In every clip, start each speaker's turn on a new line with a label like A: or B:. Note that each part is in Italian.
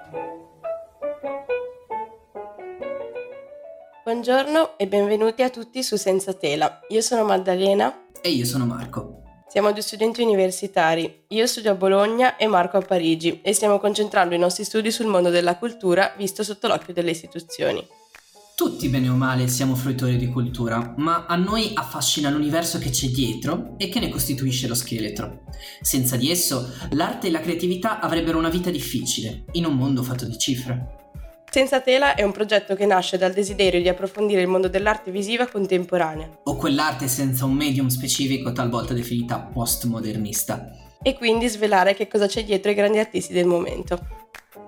A: Buongiorno e benvenuti a tutti su Senza Tela. Io sono Maddalena.
B: E io sono Marco.
A: Siamo due studenti universitari. Io studio a Bologna e Marco a Parigi e stiamo concentrando i nostri studi sul mondo della cultura visto sotto l'occhio delle istituzioni.
B: Tutti bene o male siamo fruitori di cultura, ma a noi affascina l'universo che c'è dietro e che ne costituisce lo scheletro. Senza di esso, l'arte e la creatività avrebbero una vita difficile, in un mondo fatto di cifre.
A: Senza Tela è un progetto che nasce dal desiderio di approfondire il mondo dell'arte visiva contemporanea.
B: O quell'arte senza un medium specifico talvolta definita postmodernista.
A: E quindi svelare che cosa c'è dietro ai grandi artisti del momento.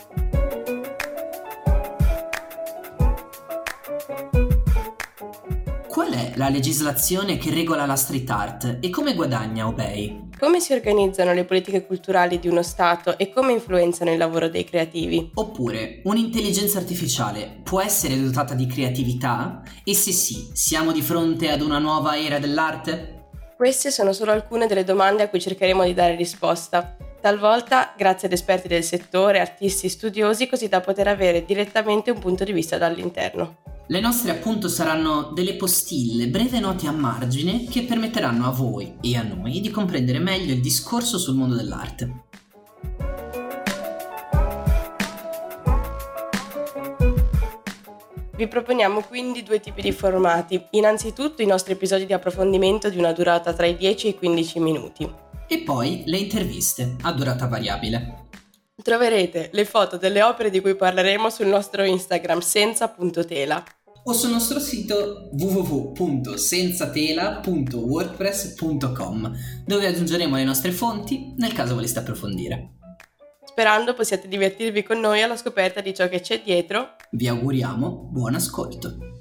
B: Qual è la legislazione che regola la street art e come guadagna Obey?
A: Come si organizzano le politiche culturali di uno Stato e come influenzano il lavoro dei creativi?
B: Oppure, un'intelligenza artificiale può essere dotata di creatività? E se sì, siamo di fronte ad una nuova era dell'arte?
A: Queste sono solo alcune delle domande a cui cercheremo di dare risposta, talvolta grazie ad esperti del settore, artisti studiosi, così da poter avere direttamente un punto di vista dall'interno.
B: Le nostre appunto saranno delle postille, breve note a margine che permetteranno a voi e a noi di comprendere meglio il discorso sul mondo dell'arte.
A: Vi proponiamo quindi due tipi di formati. Innanzitutto i nostri episodi di approfondimento di una durata tra i 10 e i 15 minuti.
B: E poi le interviste a durata variabile.
A: Troverete le foto delle opere di cui parleremo sul nostro Instagram senza.tela
B: o sul nostro sito www.senzatela.wordpress.com, dove aggiungeremo le nostre fonti nel caso voleste approfondire.
A: Sperando possiate divertirvi con noi alla scoperta di ciò che c'è dietro.
B: Vi auguriamo buon ascolto.